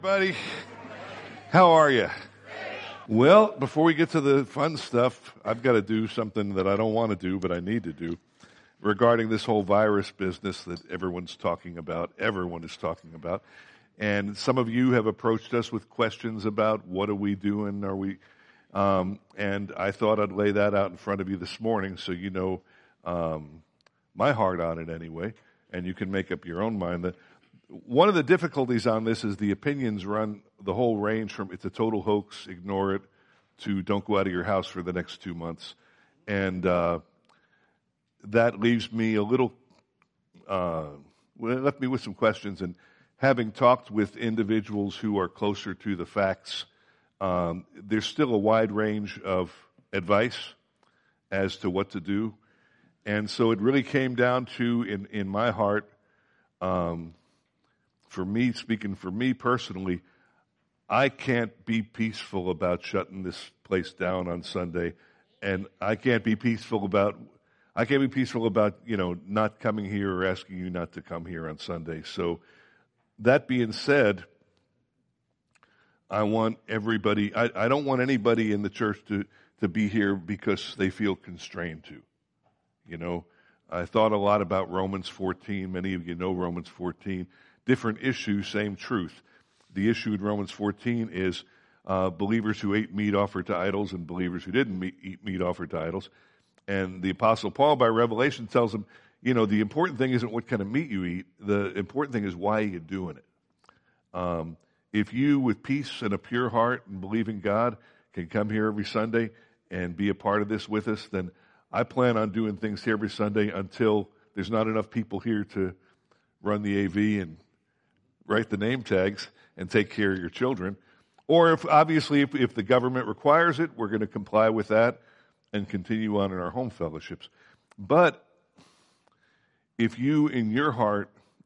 Buddy, how are you? Well, before we get to the fun stuff, I've got to do something that I don't want to do, but I need to do regarding this whole virus business that everyone's talking about. Everyone is talking about. And some of you have approached us with questions about what are we doing? And I thought I'd lay that out in front of you this morning so you know my heart on it anyway, and you can make up your own mind. One of the difficulties on this is the opinions run the whole range from it's a total hoax, ignore it, to don't go out of your house for the next 2 months. And that leaves me a little, left me with some questions. And having talked with individuals who are closer to the facts, there's still a wide range of advice as to what to do. And so it really came down to, in my heart, for me, speaking for me personally, I can't be peaceful about shutting this place down on Sunday, and I can't be peaceful about not coming here or asking you not to come here on Sunday. So that being said, I want everybody. I don't want anybody in the church to be here because they feel constrained to. You know, I thought a lot about Romans 14. Many of you know Romans 14. Different issue, same truth. The issue in Romans 14 is believers who ate meat offered to idols and believers who didn't eat meat offered to idols. And the Apostle Paul, by revelation, tells them, you know, the important thing isn't what kind of meat you eat. The important thing is why you're doing it. If you, with peace and a pure heart and believe in God, can come here every Sunday and be a part of this with us, then I plan on doing things here every Sunday until there's not enough people here to run the AV and write the name tags and take care of your children. Or if the government requires it, we're going to comply with that and continue on in our home fellowships. But if you in your heart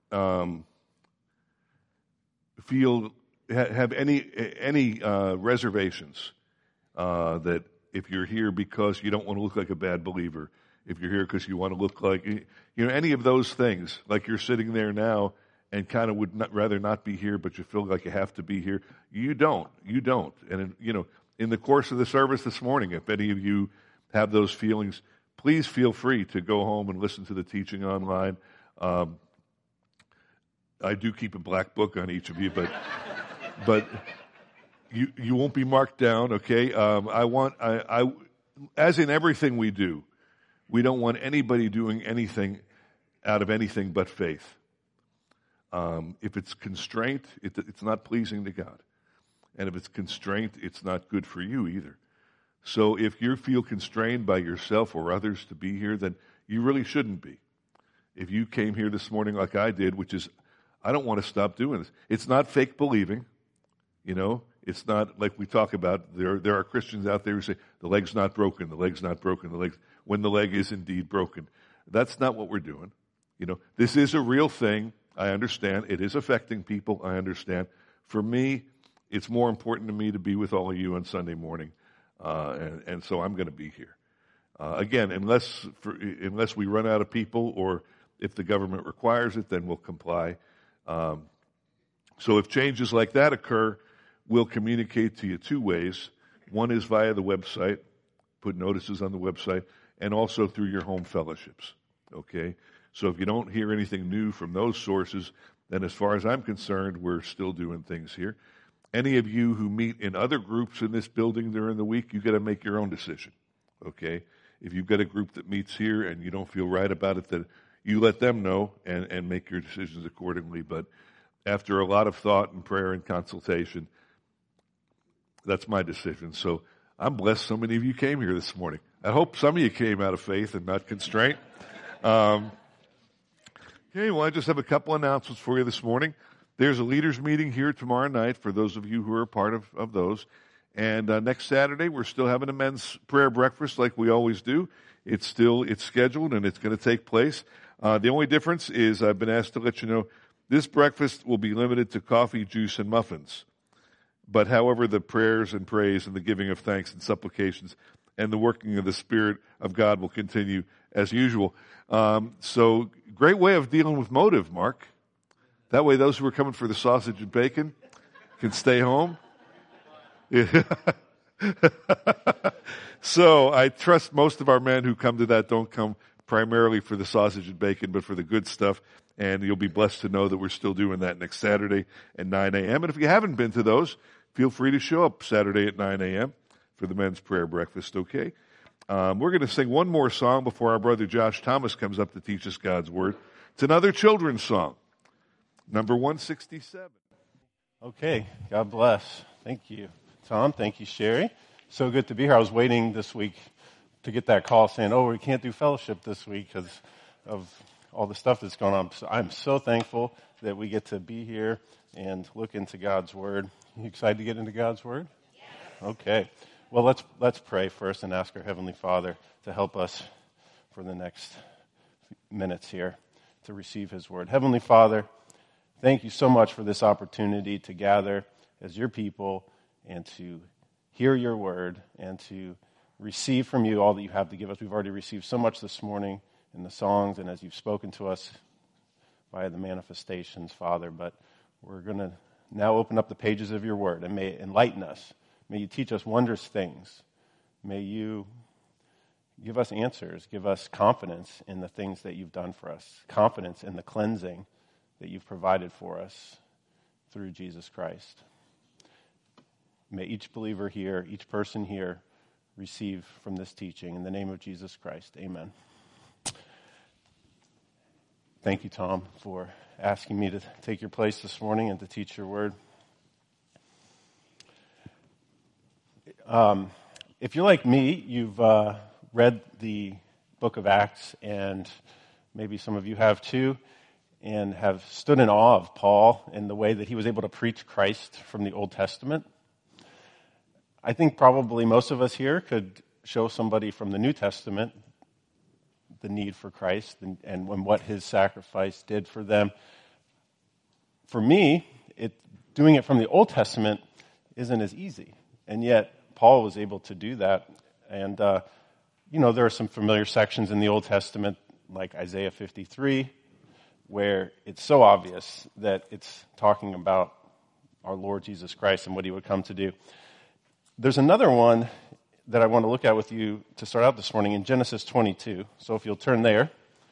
have any reservations that if you're here because you don't want to look like a bad believer, if you're here because you want to look like, any of those things, like you're sitting there now and kind of would rather not be here, but you feel like you have to be here, you don't. And, in the course of the service this morning, if any of you have those feelings, please feel free to go home and listen to the teaching online. I do keep a black book on each of you, but you won't be marked down, okay? As in everything we do, we don't want anybody doing anything out of anything but faith. If it's constraint, it's not pleasing to God. And if it's constraint, it's not good for you either. So if you feel constrained by yourself or others to be here, then you really shouldn't be. If you came here this morning like I did, which is, I don't want to stop doing this. It's not fake believing, It's not like we talk about. There are Christians out there who say, the leg's not broken, when the leg is indeed broken. That's not what we're doing. This is a real thing. I understand. It is affecting people. I understand. For me, it's more important to me to be with all of you on Sunday morning. And so I'm going to be here. Again, unless we run out of people or if the government requires it, then we'll comply. So if changes like that occur, we'll communicate to you two ways. One is via the website, put notices on the website, and also through your home fellowships. Okay? So if you don't hear anything new from those sources, then as far as I'm concerned, we're still doing things here. Any of you who meet in other groups in this building during the week, you got to make your own decision. Okay? If you've got a group that meets here and you don't feel right about it, then you let them know and make your decisions accordingly. But after a lot of thought and prayer and consultation, that's my decision. So I'm blessed so many of you came here this morning. I hope some of you came out of faith and not constraint. Okay, well, I just have a couple announcements for you this morning. There's a leaders meeting here tomorrow night for those of you who are a part of those. And next Saturday, we're still having a men's prayer breakfast like we always do. It's scheduled and it's going to take place. The only difference is I've been asked to let you know this breakfast will be limited to coffee, juice, and muffins. But however, the prayers and praise and the giving of thanks and supplications and the working of the Spirit of God will continue as usual. So great way of dealing with motive, Mark. That way those who are coming for the sausage and bacon, can stay home. So I trust most of our men who come to that don't come primarily for the sausage and bacon, but for the good stuff. And you'll be blessed to know that we're still doing that next Saturday at 9 a.m. And if you haven't been to those, feel free to show up Saturday at 9 a.m. for the men's prayer breakfast, okay? We're going to sing one more song before our brother Josh Thomas comes up to teach us God's Word. It's another children's song, number 167. Okay, God bless. Thank you, Tom. Thank you, Sherry. So good to be here. I was waiting this week to get that call saying, we can't do fellowship this week because of all the stuff that's going on. So I'm so thankful that we get to be here and look into God's Word. You excited to get into God's Word? Yes. Okay. Well, let's pray first and ask our Heavenly Father to help us for the next minutes here to receive His Word. Heavenly Father, thank you so much for this opportunity to gather as your people and to hear your Word and to receive from you all that you have to give us. We've already received so much this morning in the songs and as you've spoken to us via the manifestations, Father, but we're going to now open up the pages of your Word and may it enlighten us. May you teach us wondrous things. May you give us answers, give us confidence in the things that you've done for us, confidence in the cleansing that you've provided for us through Jesus Christ. May each believer here, each person here, receive from this teaching. In the name of Jesus Christ, amen. Thank you, Tom, for asking me to take your place this morning and to teach your word. If you're like me, you've read the book of Acts, and maybe some of you have too, and have stood in awe of Paul in the way that he was able to preach Christ from the Old Testament. I think probably most of us here could show somebody from the New Testament the need for Christ and what his sacrifice did for them. For me, doing it from the Old Testament isn't as easy, and yet Paul was able to do that. And, there are some familiar sections in the Old Testament, like Isaiah 53, where it's so obvious that it's talking about our Lord Jesus Christ and what he would come to do. There's another one that I want to look at with you to start out this morning in Genesis 22. So if you'll turn there.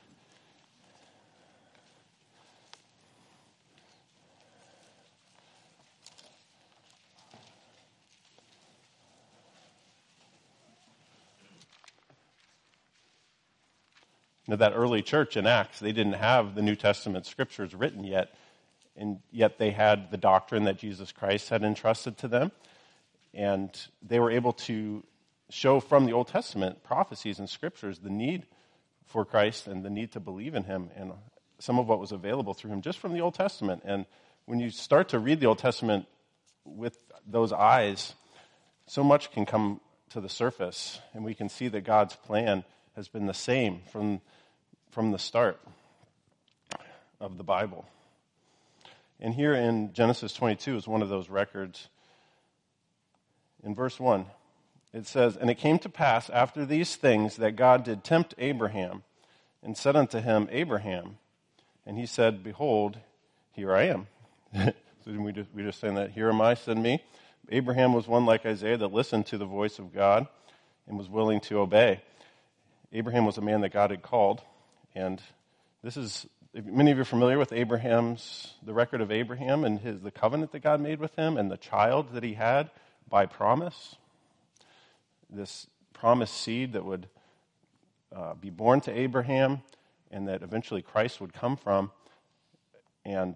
Now, that early church in Acts, they didn't have the New Testament scriptures written yet, and yet they had the doctrine that Jesus Christ had entrusted to them, and they were able to show from the Old Testament prophecies and scriptures the need for Christ and the need to believe in him and some of what was available through him just from the Old Testament. And when you start to read the Old Testament with those eyes, so much can come to the surface, and we can see that God's plan has been the same from the start of the Bible. And here in Genesis 22 is one of those records. In verse 1, it says, "And it came to pass after these things that God did tempt Abraham, and said unto him, Abraham. And he said, Behold, here I am." So we just saying that, "Here am I, send me." Abraham was one like Isaiah that listened to the voice of God and was willing to obey. Abraham was a man that God had called, and this is, many of you are familiar with the record of Abraham and the covenant that God made with him and the child that he had by promise. This promised seed that would be born to Abraham and that eventually Christ would come from. And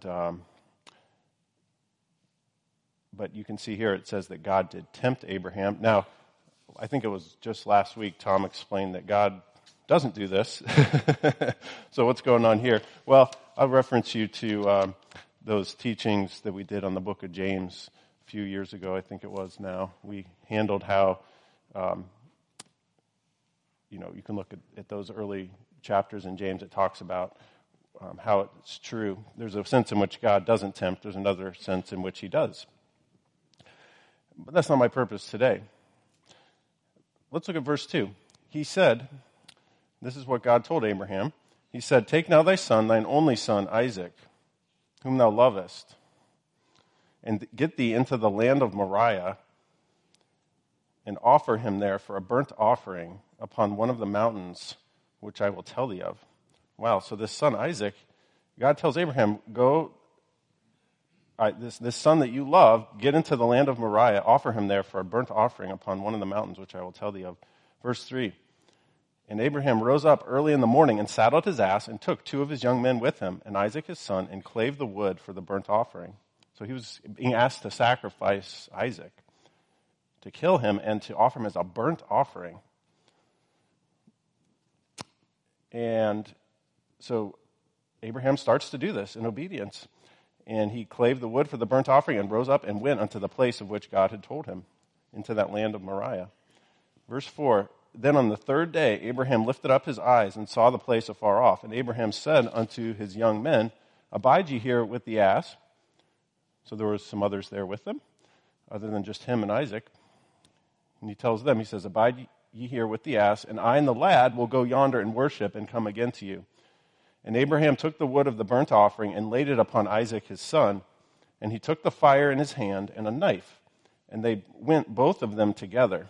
but you can see here it says that God did tempt Abraham. Now, I think it was just last week Tom explained that God doesn't do this. So what's going on here? Well, I'll reference you to those teachings that we did on the book of James a few years ago, I think it was now. We handled how, you can look at those early chapters in James. It talks about how it's true. There's a sense in which God doesn't tempt. There's another sense in which he does. But that's not my purpose today. Let's look at verse 2. He said, this is what God told Abraham. He said, "Take now thy son, thine only son, Isaac, whom thou lovest, and get thee into the land of Moriah, and offer him there for a burnt offering upon one of the mountains which I will tell thee of. Wow, so this son Isaac, God tells Abraham, go, this son that you love, get into the land of Moriah, offer him there for a burnt offering upon one of the mountains which I will tell thee of. Verse 3, and Abraham rose up early in the morning and saddled his ass and took 2 of his young men with him and Isaac his son and clave the wood for the burnt offering. So he was being asked to sacrifice Isaac, to kill him and to offer him as a burnt offering. And so Abraham starts to do this in obedience. And he clave the wood for the burnt offering and rose up and went unto the place of which God had told him, into that land of Moriah. Verse 4, then on the 3rd day Abraham lifted up his eyes and saw the place afar off. And Abraham said unto his young men, abide ye here with the ass. So there were some others there with them, other than just him and Isaac. And he tells them, he says, abide ye here with the ass, and I and the lad will go yonder and worship and come again to you. And Abraham took the wood of the burnt offering and laid it upon Isaac his son. And he took the fire in his hand and a knife. And they went both of them together.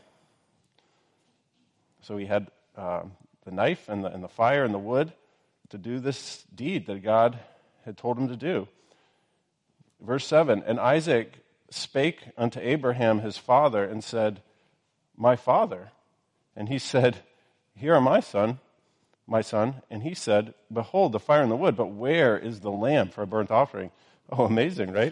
So he had the knife and the fire and the wood to do this deed that God had told him to do. Verse 7, and Isaac spake unto Abraham his father and said, my father. And he said, here are my son. And he said, behold, the fire and the wood, but where is the lamb for a burnt offering? Oh, amazing, right?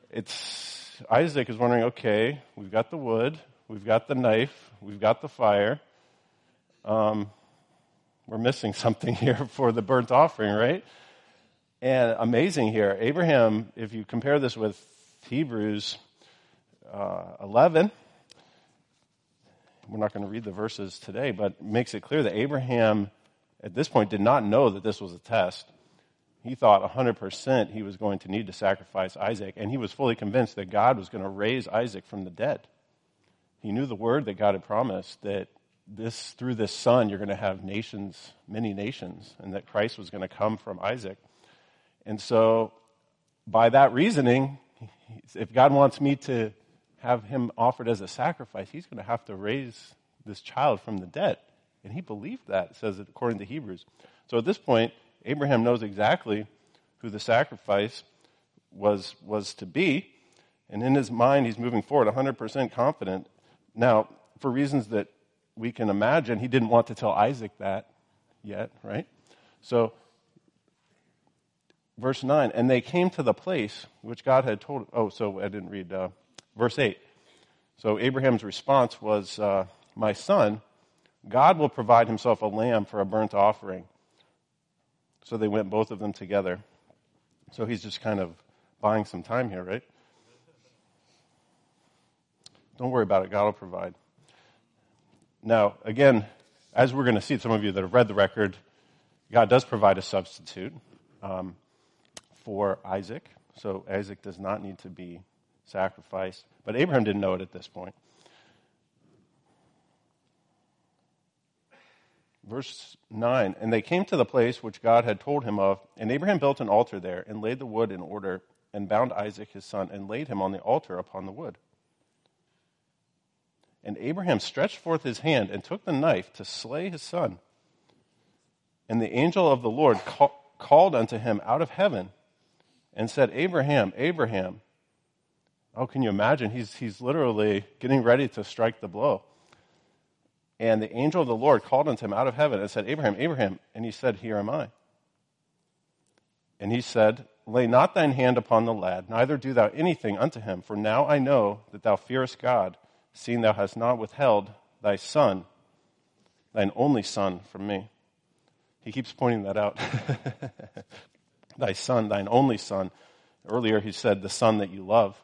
Isaac is wondering, okay, we've got the wood, we've got the knife, we've got the fire. We're missing something here for the burnt offering, right? And amazing here. Abraham, if you compare this with Hebrews 11, we're not going to read the verses today, but it makes it clear that Abraham at this point did not know that this was a test. He thought 100% he was going to need to sacrifice Isaac, and he was fully convinced that God was going to raise Isaac from the dead. He knew the word that God had promised, that through this son you're going to have nations, many nations, and that Christ was going to come from Isaac. And so by that reasoning, if God wants me to have him offered as a sacrifice, he's going to have to raise this child from the dead. And he believed that, it says it according to Hebrews. So at this point, Abraham knows exactly who the sacrifice was to be. And in his mind, he's moving forward 100% confident. Now, for reasons that we can imagine, he didn't want to tell Isaac that yet, right? So, verse 9, and they came to the place which God had told. Oh, so I didn't read verse 8. So Abraham's response was, my son, God will provide himself a lamb for a burnt offering. So they went both of them together. So he's just kind of buying some time here, right? Don't worry about it. God will provide. Now, again, as we're going to see, some of you that have read the record, God does provide a substitute for Isaac. So Isaac does not need to be sacrificed. But Abraham didn't know it at this point. Verse 9, and they came to the place which God had told him of, and Abraham built an altar there, and laid the wood in order, and bound Isaac his son, and laid him on the altar upon the wood. And Abraham stretched forth his hand, and took the knife to slay his son. And the angel of the Lord called unto him out of heaven, and said, Abraham, Abraham. Oh, can you imagine? He's literally getting ready to strike the blow. And the angel of the Lord called unto him out of heaven and said, Abraham, Abraham. And he said, here am I. And he said, lay not thine hand upon the lad, neither do thou anything unto him. For now I know that thou fearest God, seeing thou hast not withheld thy son, thine only son, from me. He keeps pointing that out. Thy son, thine only son. Earlier he said, the son that you love.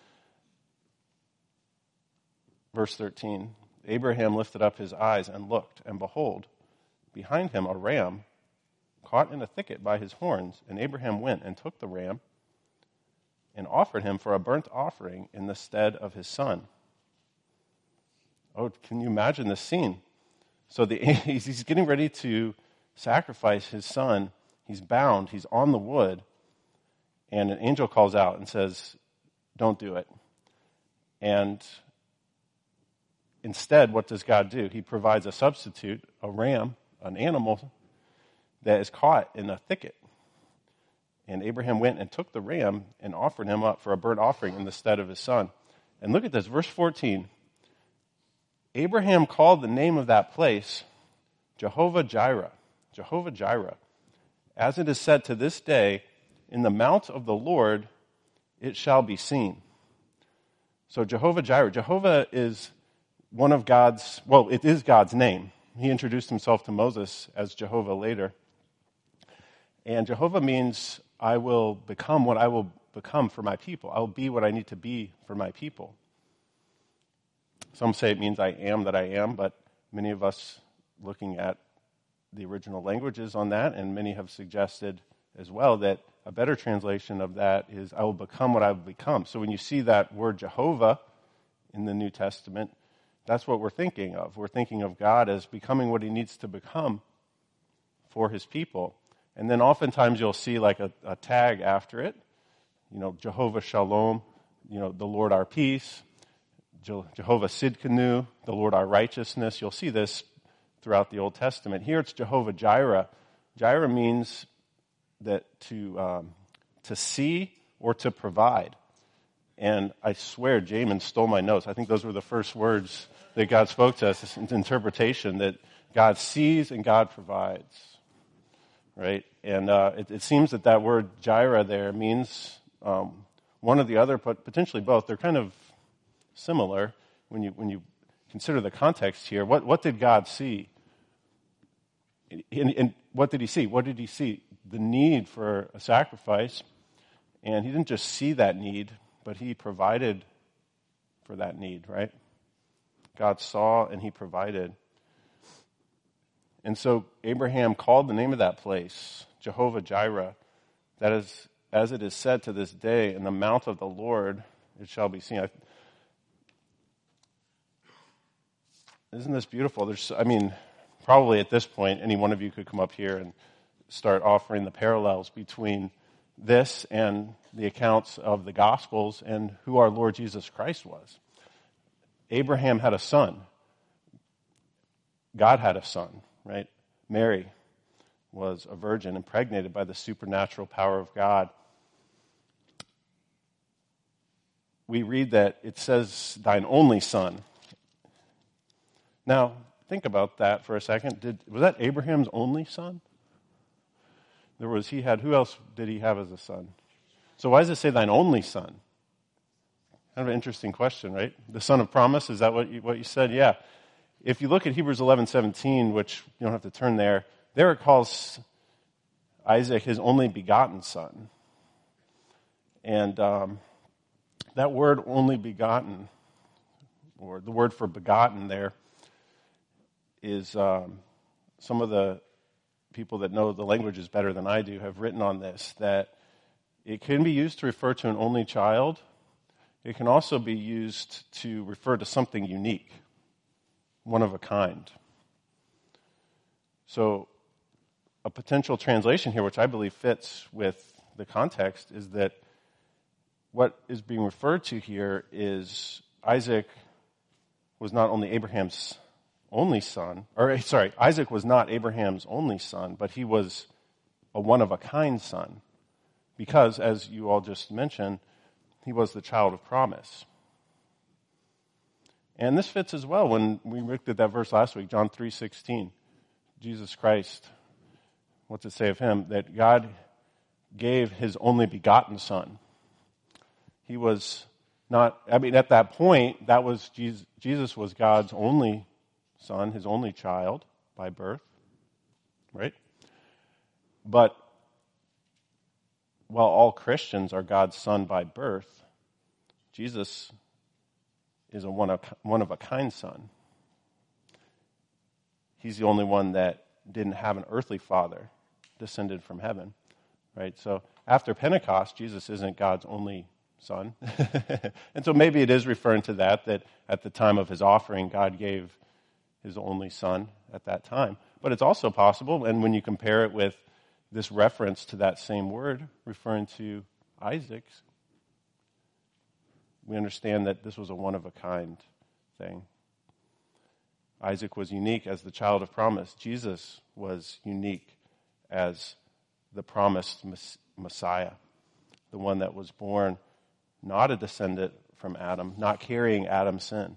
Verse 13. Abraham lifted up his eyes and looked, and behold, behind him a ram caught in a thicket by his horns. And Abraham went and took the ram and offered him for a burnt offering in the stead of his son. Oh, can you imagine this scene? So he's getting ready to sacrifice his son. He's bound. He's on the wood. And an angel calls out and says, don't do it. And instead, what does God do? He provides a substitute, a ram, an animal that is caught in a thicket. And Abraham went and took the ram and offered him up for a burnt offering in the stead of his son. And look at this, verse 14. Abraham called the name of that place Jehovah-Jireh. Jehovah-Jireh. As it is said to this day, in the mount of the Lord it shall be seen. So Jehovah-Jireh. Jehovah is one of God's, well, it is God's name. He introduced himself to Moses as Jehovah later. And Jehovah means I will become what I will become for my people. I will be what I need to be for my people. Some say it means I am that I am, but many of us looking at the original languages on that, and many have suggested as well that a better translation of that is I will become what I will become. So when you see that word Jehovah in the New Testament, that's what we're thinking of. We're thinking of God as becoming what he needs to become for his people. And then oftentimes you'll see like a tag after it, Jehovah Shalom, the Lord our peace, Jehovah Sidkenu, the Lord our righteousness. You'll see this throughout the Old Testament. Here it's Jehovah Jireh. Jireh means that to see or to provide. And I swear Jamin stole my notes. I think those were the first words that God spoke to us, this interpretation that God sees and God provides. Right? And it seems that word Jireh there means one or the other, but potentially both. They're kind of similar when you consider the context here. What did God see? And what did he see? What did he see? The need for a sacrifice. And he didn't just see that need, but he provided for that need, right? God saw and he provided. And so Abraham called the name of that place Jehovah-Jireh. That is, as it is said to this day, in the mount of the Lord it shall be seen. Isn't this beautiful? Probably at this point, any one of you could come up here and start offering the parallels between this and the accounts of the Gospels and who our Lord Jesus Christ was. Abraham had a son. God had a son, right? Mary was a virgin impregnated by the supernatural power of God. We read that it says, thine only son. Now, think about that for a second. Was that Abraham's only son? Who else did he have as a son? So why does it say thine only son? Kind of an interesting question, right? The son of promise, is that what you said? Yeah. If you look at Hebrews 11:17, which you don't have to turn there it calls Isaac his only begotten son. And that word only begotten, or the word for begotten there, is some of the people that know the languages better than I do have written on this, that it can be used to refer to an only child. It can also be used to refer to something unique, one of a kind. So a potential translation here, which I believe fits with the context, is that what is being referred to here is Isaac was not only Abraham's only son, Isaac was not Abraham's only son, but he was a one-of-a-kind son. Because, as you all just mentioned, he was the child of promise. And this fits as well when we looked at that verse last week, John 3:16. Jesus Christ, what's it say of him? That God gave his only begotten son. He was not, at that point, that was Jesus was God's only son, his only child by birth, right? But while all Christians are God's son by birth, Jesus is a one-of-a-kind son. He's the only one that didn't have an earthly father, descended from heaven, right? So after Pentecost, Jesus isn't God's only son. And so maybe it is referring to that at the time of his offering, God gave his only son at that time. But it's also possible, and when you compare it with this reference to that same word referring to Isaac's, we understand that this was a one-of-a-kind thing. Isaac was unique as the child of promise. Jesus was unique as the promised Messiah, the one that was born not a descendant from Adam, not carrying Adam's sin.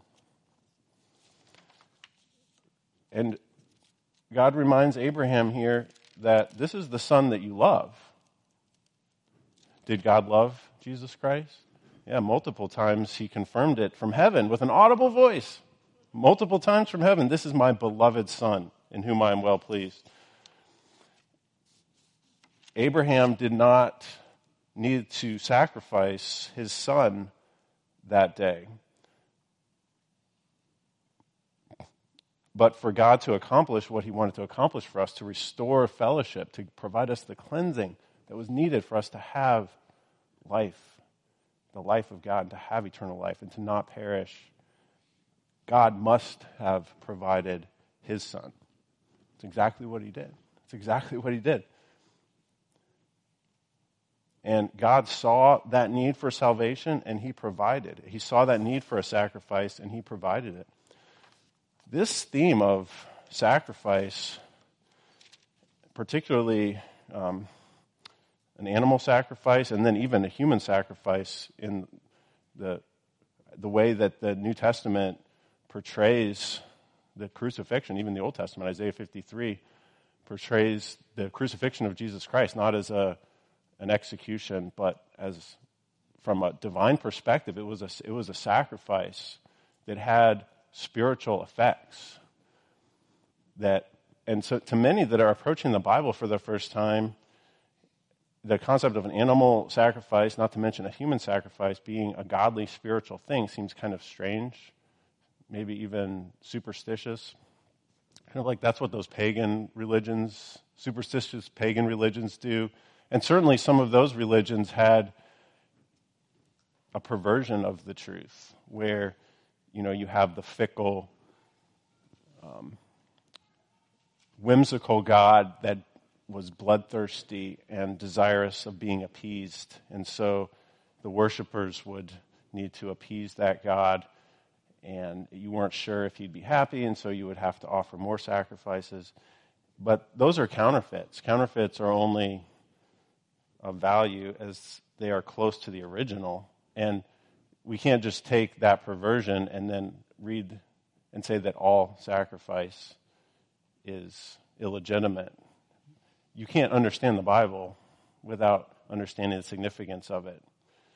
And God reminds Abraham here that this is the son that you love. Did God love Jesus Christ? Yeah, multiple times he confirmed it from heaven with an audible voice. Multiple times from heaven, this is my beloved son in whom I am well pleased. Abraham did not need to sacrifice his son that day. But for God to accomplish what he wanted to accomplish for us, to restore fellowship, to provide us the cleansing that was needed for us to have life, the life of God, to have eternal life and to not perish, God must have provided his son. It's exactly what he did. It's exactly what he did. And God saw that need for salvation, and he provided it. He saw that need for a sacrifice, and he provided it. This theme of sacrifice, particularly an animal sacrifice and then even a human sacrifice in the way that the New Testament portrays the crucifixion, even the Old Testament, Isaiah 53, portrays the crucifixion of Jesus Christ not as an execution, but as from a divine perspective, it was a sacrifice that had spiritual effects. And so to many that are approaching the Bible for the first time, the concept of an animal sacrifice, not to mention a human sacrifice, being a godly spiritual thing seems kind of strange, maybe even superstitious. Kind of like that's what those pagan religions, superstitious pagan religions do. And certainly some of those religions had a perversion of the truth where, you have the fickle, whimsical God that was bloodthirsty and desirous of being appeased. And so the worshipers would need to appease that God, and you weren't sure if he'd be happy, and so you would have to offer more sacrifices. But those are counterfeits. Counterfeits are only of value as they are close to the original. And we can't just take that perversion and then read and say that all sacrifice is illegitimate. You can't understand the Bible without understanding the significance of it.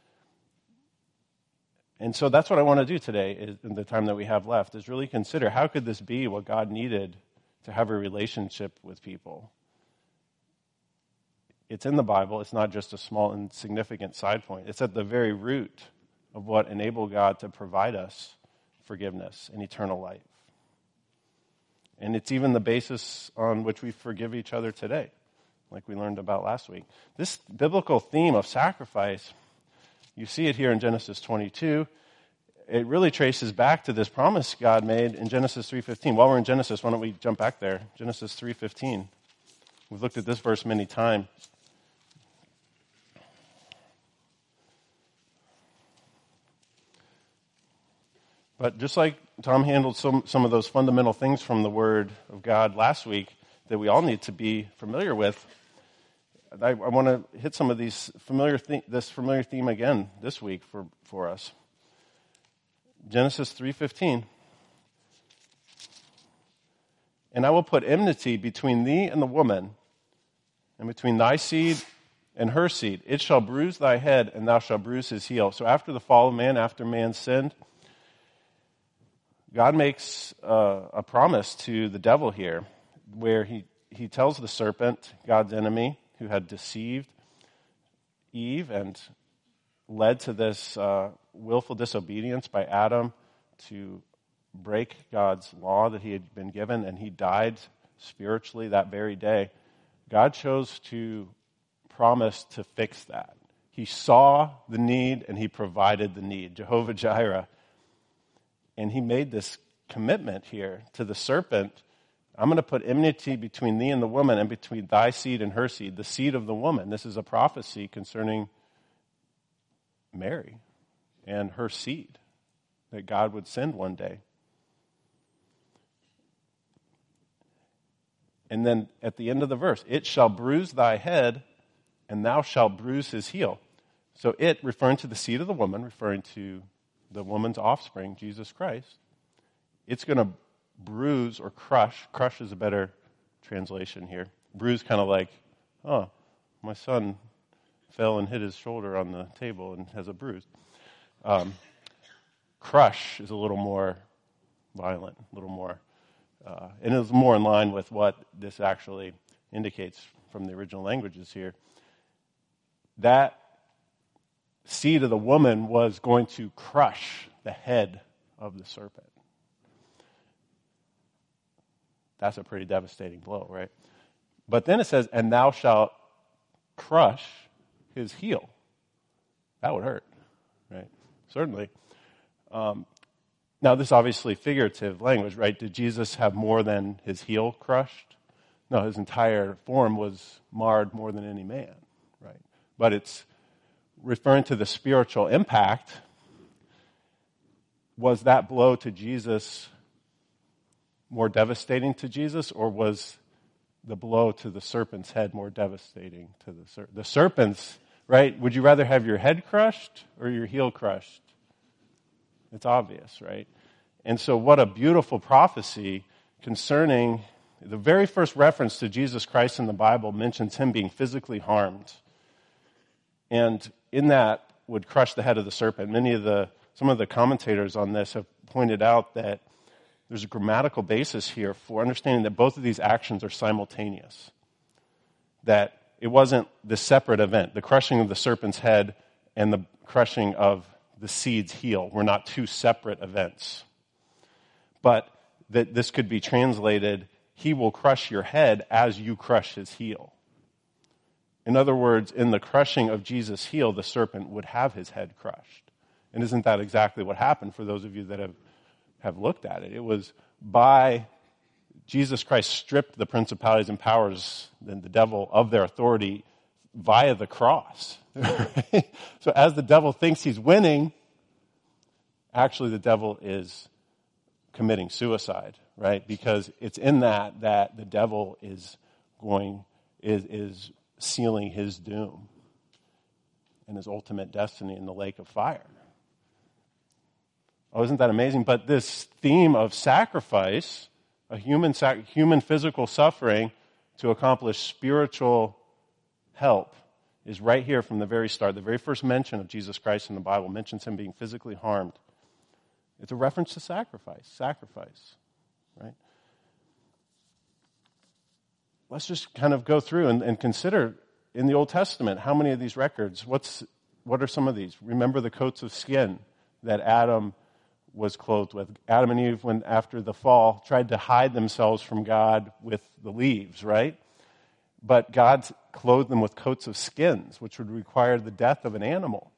And so that's what I want to do today, in the time that we have left, is really consider how could this be what God needed to have a relationship with people. It's in the Bible. It's not just a small, insignificant side point. It's at the very root of what enabled God to provide us forgiveness and eternal life. And it's even the basis on which we forgive each other today, like we learned about last week. This biblical theme of sacrifice, you see it here in Genesis 22. It really traces back to this promise God made in Genesis 3:15. While we're in Genesis, why don't we jump back there? Genesis 3:15. We've looked at this verse many times. But just like Tom handled some of those fundamental things from the Word of God last week that we all need to be familiar with, I want to hit some of these this familiar theme again this week for us. Genesis 3:15. And I will put enmity between thee and the woman, and between thy seed and her seed. It shall bruise thy head, and thou shalt bruise his heel. So after the fall of man, after man sinned, God makes a promise to the devil here where he tells the serpent, God's enemy, who had deceived Eve and led to this willful disobedience by Adam to break God's law that he had been given, and he died spiritually that very day. God chose to promise to fix that. He saw the need and he provided the need, Jehovah Jireh. And he made this commitment here to the serpent. I'm going to put enmity between thee and the woman, and between thy seed and her seed, the seed of the woman. This is a prophecy concerning Mary and her seed that God would send one day. And then at the end of the verse, it shall bruise thy head, and thou shalt bruise his heel. So it, referring to the seed of the woman, referring to the woman's offspring, Jesus Christ, it's going to bruise or crush. Crush is a better translation here. Bruise kind of like, oh, my son fell and hit his shoulder on the table and has a bruise. Crush is a little more violent, a little more, and it's more in line with what this actually indicates from the original languages here. That seed of the woman was going to crush the head of the serpent. That's a pretty devastating blow, right? But then it says, and thou shalt crush his heel. That would hurt, right? Certainly. Now, this is obviously figurative language, right? Did Jesus have more than his heel crushed? No, his entire form was marred more than any man, right? But it's referring to the spiritual impact. Was that blow to Jesus more devastating to Jesus, or was the blow to the serpent's head more devastating to the serpent's, right? Would you rather have your head crushed or your heel crushed? It's obvious, right? And so what a beautiful prophecy concerning the very first reference to Jesus Christ in the Bible mentions him being physically harmed. And in that would crush the head of the serpent. Some of the commentators on this have pointed out that there's a grammatical basis here for understanding that both of these actions are simultaneous. That it wasn't the separate event. The crushing of the serpent's head and the crushing of the seed's heel were not two separate events. But that this could be translated, he will crush your head as you crush his heel. In other words, in the crushing of Jesus' heel, the serpent would have his head crushed. And isn't that exactly what happened for those of you that have looked at it? It was by Jesus Christ stripped the principalities and powers and the devil of their authority via the cross. So as the devil thinks he's winning, actually the devil is committing suicide, right? Because it's in that the devil is sealing his doom and his ultimate destiny in the lake of fire. Oh, isn't that amazing? But this theme of sacrifice, a human physical suffering to accomplish spiritual help, is right here from the very start. The very first mention of Jesus Christ in the Bible mentions him being physically harmed. It's a reference to sacrifice, right? Let's just kind of go through and consider in the Old Testament how many of these records, what are some of these? Remember the coats of skin that Adam was clothed with. Adam and Eve, when after the fall, tried to hide themselves from God with the leaves, right? But God clothed them with coats of skins, which would require the death of an animal.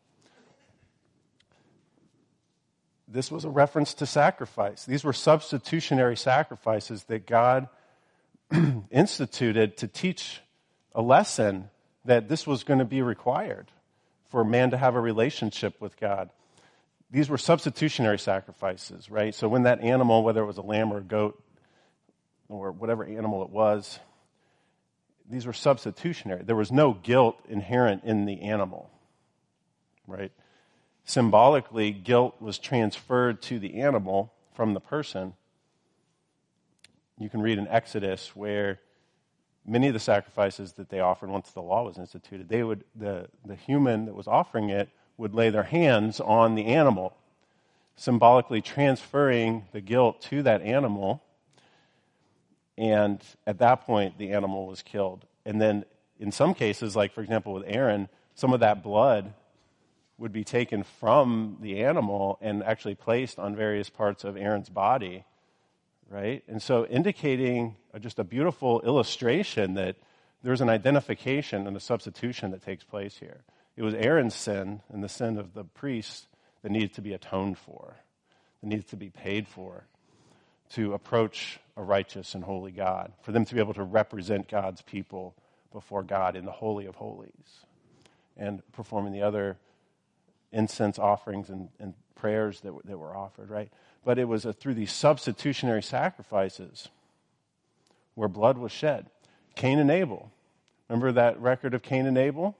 This was a reference to sacrifice. These were substitutionary sacrifices that God instituted to teach a lesson that this was going to be required for man to have a relationship with God. These were substitutionary sacrifices, right? So when that animal, whether it was a lamb or a goat or whatever animal it was, these were substitutionary. There was no guilt inherent in the animal, right? Symbolically, guilt was transferred to the animal from the person. You can read in Exodus where many of the sacrifices that they offered once the law was instituted, the human that was offering it would lay their hands on the animal, symbolically transferring the guilt to that animal. And at that point, the animal was killed. And then in some cases, like for example with Aaron, some of that blood would be taken from the animal and actually placed on various parts of Aaron's body, right? And so indicating just a beautiful illustration that there's an identification and a substitution that takes place here. It was Aaron's sin and the sin of the priests that needed to be atoned for, that needed to be paid for, to approach a righteous and holy God, for them to be able to represent God's people before God in the Holy of Holies and performing the other incense offerings and prayers that were offered, right? But it was through these substitutionary sacrifices where blood was shed. Cain and Abel. Remember that record of Cain and Abel?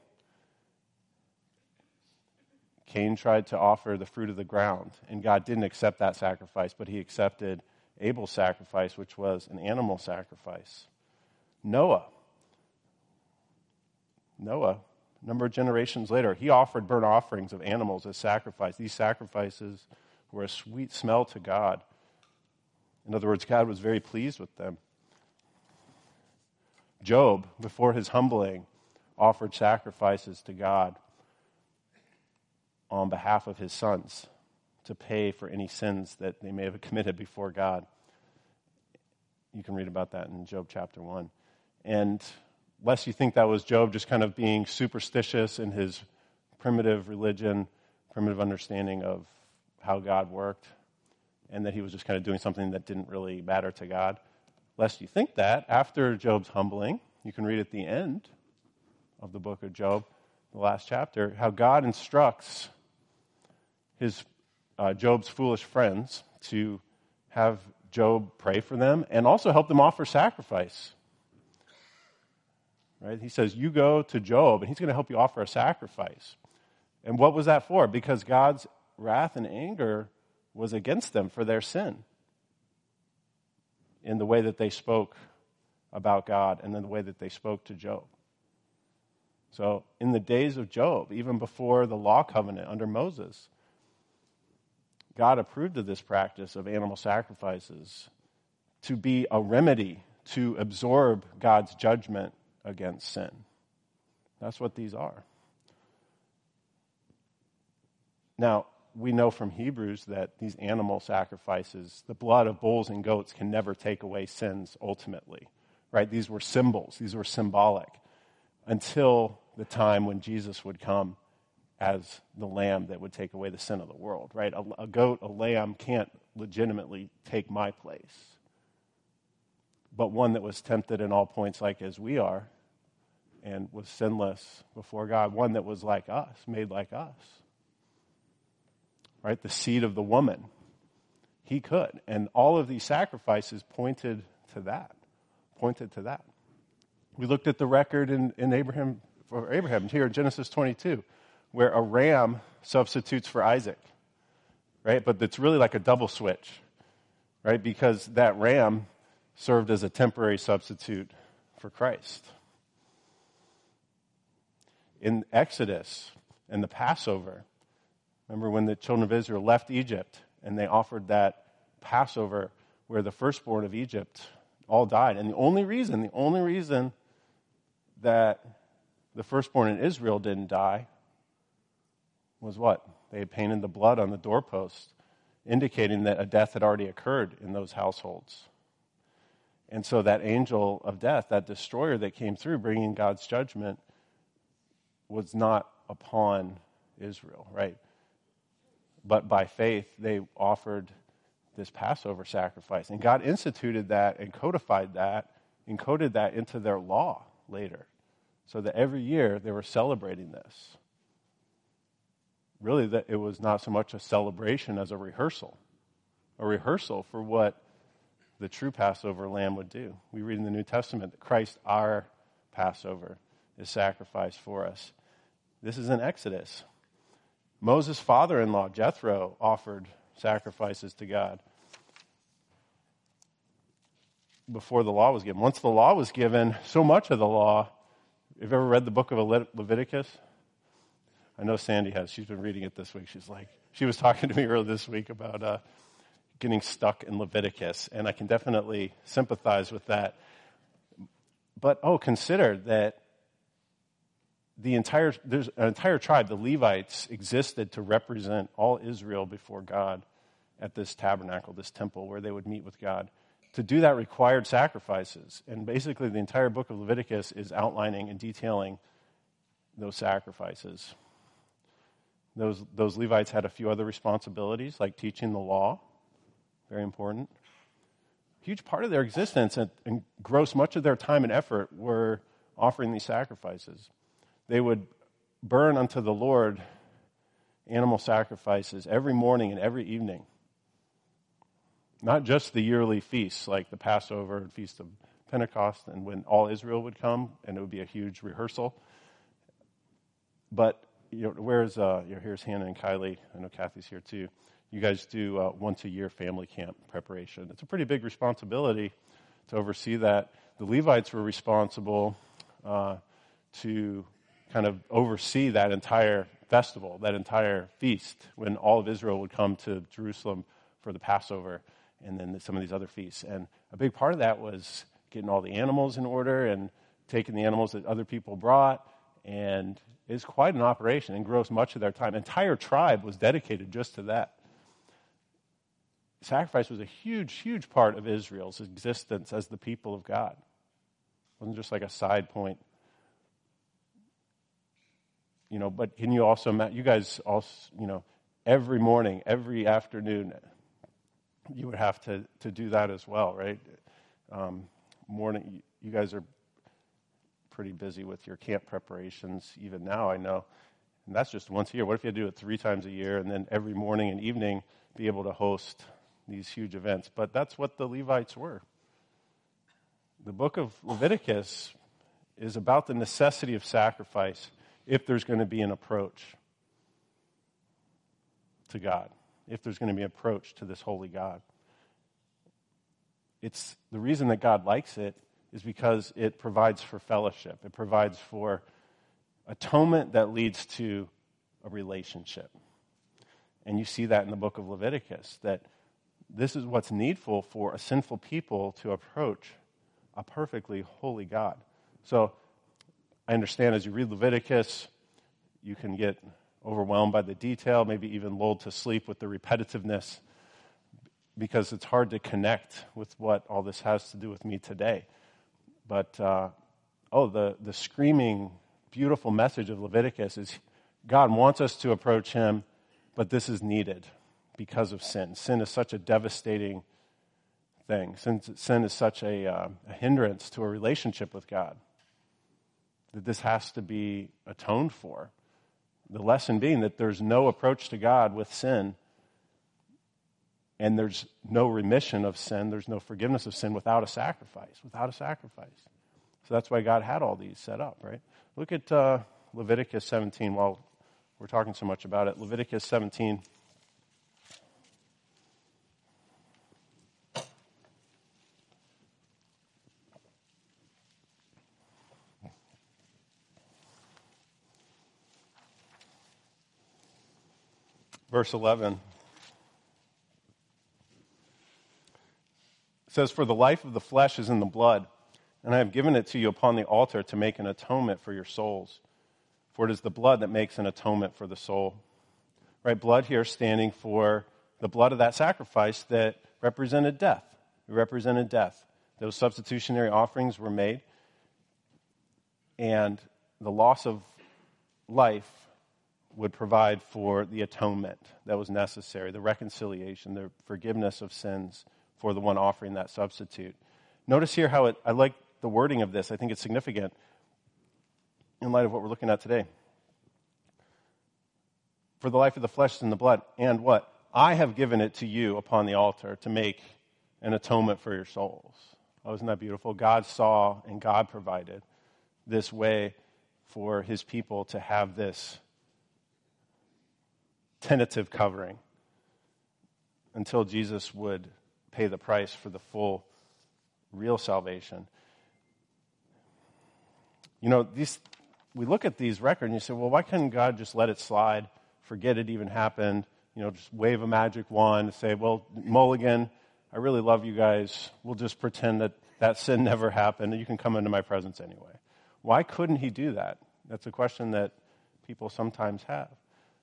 Cain tried to offer the fruit of the ground, and God didn't accept that sacrifice, but he accepted Abel's sacrifice, which was an animal sacrifice. Noah, a number of generations later, he offered burnt offerings of animals as sacrifice. These sacrifices were a sweet smell to God. In other words, God was very pleased with them. Job, before his humbling, offered sacrifices to God on behalf of his sons to pay for any sins that they may have committed before God. You can read about that in Job chapter 1. And lest you think that was Job just kind of being superstitious in his primitive religion, primitive understanding of how God worked, and that he was just kind of doing something that didn't really matter to God. Lest you think that, after Job's humbling, you can read at the end of the book of Job, the last chapter, how God instructs Job's foolish friends to have Job pray for them and also help them offer sacrifice. Right? He says, you go to Job, and he's going to help you offer a sacrifice. And what was that for? Because God's wrath and anger was against them for their sin in the way that they spoke about God and in the way that they spoke to Job. So in the days of Job, even before the law covenant under Moses, God approved of this practice of animal sacrifices to be a remedy to absorb God's judgment against sin. That's what these are. Now, we know from Hebrews that these animal sacrifices, the blood of bulls and goats, can never take away sins ultimately, right? These were symbols. These were symbolic until the time when Jesus would come as the lamb that would take away the sin of the world, right? A goat, a lamb can't legitimately take my place. But one that was tempted in all points like as we are and was sinless before God, one that was like us, made like us. Right? The seed of the woman. He could. And all of these sacrifices pointed to that. We looked at the record in Abraham here in Genesis 22, where a ram substitutes for Isaac. Right? But it's really like a double switch. Right? Because that ram served as a temporary substitute for Christ. In Exodus and the Passover, remember when the children of Israel left Egypt and they offered that Passover where the firstborn of Egypt all died. And the only reason that the firstborn in Israel didn't die was what? They had painted the blood on the doorpost, indicating that a death had already occurred in those households. And so that angel of death, that destroyer that came through bringing God's judgment, was not upon Israel, right? But by faith, they offered this Passover sacrifice. And God instituted that and codified that, encoded that into their law later. So that every year they were celebrating this. Really, that it was not so much a celebration as a rehearsal for what the true Passover lamb would do. We read in the New Testament that Christ, our Passover, is sacrificed for us. This is in Exodus. Moses' father-in-law, Jethro, offered sacrifices to God before the law was given. Once the law was given, so much of the law, have you ever read the book of Leviticus? I know Sandy has. She's been reading it this week. She was talking to me earlier this week about getting stuck in Leviticus, and I can definitely sympathize with that. But, consider that there's an entire tribe, the Levites, existed to represent all Israel before God at this tabernacle, this temple where they would meet with God. To do that required sacrifices. And basically the entire book of Leviticus is outlining and detailing those sacrifices. Those Levites had a few other responsibilities, like teaching the law. Very important. A huge part of their existence and gross much of their time and effort were offering these sacrifices. They would burn unto the Lord animal sacrifices every morning and every evening. Not just the yearly feasts like the Passover and Feast of Pentecost, and when all Israel would come, and it would be a huge rehearsal. But here's Hannah and Kylie. I know Kathy's here too. You guys do once a year family camp preparation. It's a pretty big responsibility to oversee that. The Levites were responsible to kind of oversee that entire festival, that entire feast, when all of Israel would come to Jerusalem for the Passover and then some of these other feasts. And a big part of that was getting all the animals in order and taking the animals that other people brought. And it's quite an operation and grows much of their time. An entire tribe was dedicated just to that. Sacrifice was a huge, huge part of Israel's existence as the people of God. It wasn't just like a side point. But can you also imagine, you guys also, every morning, every afternoon, you would have to do that as well, right? Morning, you guys are pretty busy with your camp preparations even now, I know. And that's just once a year. What if you had to do it 3 times a year and then every morning and evening be able to host these huge events? But that's what the Levites were. The book of Leviticus is about the necessity of sacrifice if there's going to be an approach to God, if there's going to be an approach to this holy God. It's the reason that God likes it is because it provides for fellowship. It provides for atonement that leads to a relationship. And you see that in the book of Leviticus, that this is what's needful for a sinful people to approach a perfectly holy God. So I understand as you read Leviticus, you can get overwhelmed by the detail, maybe even lulled to sleep with the repetitiveness, because it's hard to connect with what all this has to do with me today. But, the screaming, beautiful message of Leviticus is God wants us to approach him, but this is needed because of sin. Sin is such a devastating thing. Sin is such a hindrance to a relationship with God that this has to be atoned for. The lesson being that there's no approach to God with sin, and there's no remission of sin, there's no forgiveness of sin without a sacrifice, So that's why God had all these set up, right? Look at Leviticus 17 while we're talking so much about it. Leviticus 17. Verse 11. It says, "For the life of the flesh is in the blood, and I have given it to you upon the altar to make an atonement for your souls. For it is the blood that makes an atonement for the soul." Right, blood here standing for the blood of that sacrifice that represented death. It represented death. Those substitutionary offerings were made, and the loss of life would provide for the atonement that was necessary, the reconciliation, the forgiveness of sins for the one offering that substitute. Notice here how I like the wording of this. I think it's significant in light of what we're looking at today. For the life of the flesh is in the blood, and what? I have given it to you upon the altar to make an atonement for your souls. Oh, isn't that beautiful? God saw and God provided this way for his people to have this tentative covering until Jesus would pay the price for the full, real salvation. We look at these records and you say, well, why couldn't God just let it slide, forget it even happened, just wave a magic wand and say, well, mulligan, I really love you guys. We'll just pretend that sin never happened and you can come into my presence anyway. Why couldn't he do that? That's a question that people sometimes have.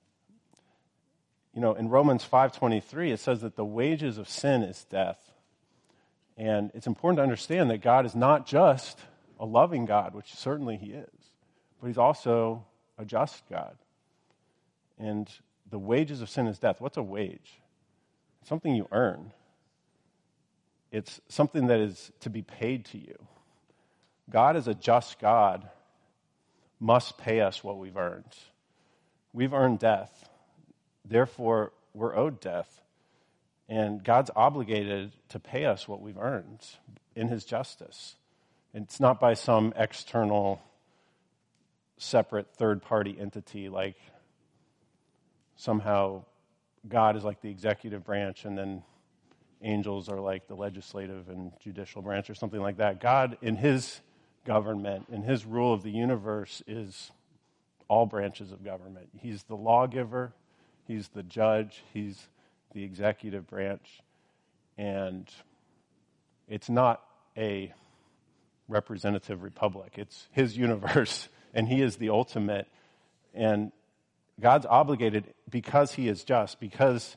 In Romans 5:23, it says that the wages of sin is death. And it's important to understand that God is not just a loving God, which certainly he is, but he's also a just God. And the wages of sin is death. What's a wage? It's something you earn. It's something that is to be paid to you. God, as a just God, must pay us what we've earned. We've earned death. Therefore, we're owed death. And God's obligated to pay us what we've earned in his justice. It's not by some external, separate third-party entity, like somehow God is like the executive branch and then angels are like the legislative and judicial branch or something like that. God, in his government, in his rule of the universe, is all branches of government. He's the lawgiver, he's the judge, he's the executive branch, and it's not a representative republic. It's his universe, and he is the ultimate. And God's obligated because he is just, because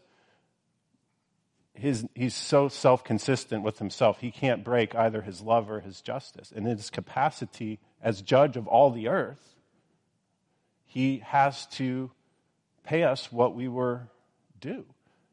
he's so self-consistent with himself. He can't break either his love or his justice. And in his capacity as judge of all the earth, he has to pay us what we were due.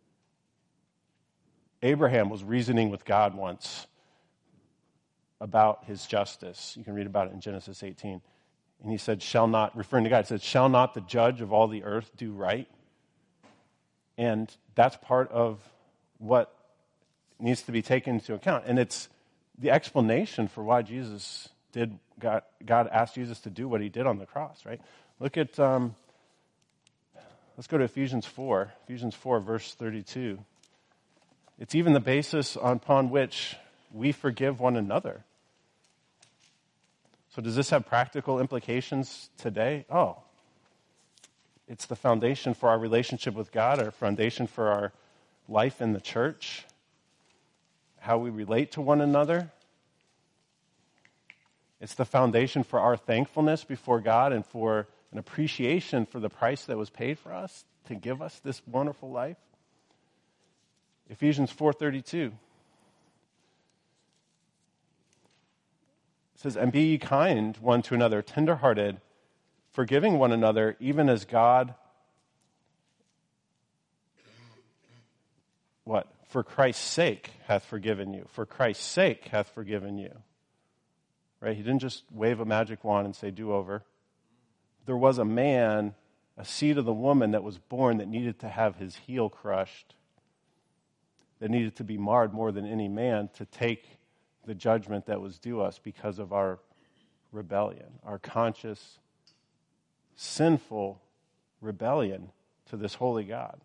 Abraham was reasoning with God once about his justice. You can read about it in Genesis 18. And he said, referring to God, he said, shall not the judge of all the earth do right? And that's part of what needs to be taken into account. And it's the explanation for why God asked Jesus to do what he did on the cross, right? Look at, let's go to Ephesians 4, verse 32. It's even the basis upon which we forgive one another. So does this have practical implications today? Oh, it's the foundation for our relationship with God, our foundation for our life in the church, how we relate to one another. It's the foundation for our thankfulness before God and for an appreciation for the price that was paid for us to give us this wonderful life. Ephesians 4:32. It says, and be ye kind one to another, tenderhearted, forgiving one another, even as God, what? For Christ's sake hath forgiven you. For Christ's sake hath forgiven you. Right? He didn't just wave a magic wand and say, do over. There was a man, a seed of the woman that was born that needed to have his heel crushed, that needed to be marred more than any man to take the judgment that was due us because of our rebellion, our conscious, sinful rebellion to this holy God.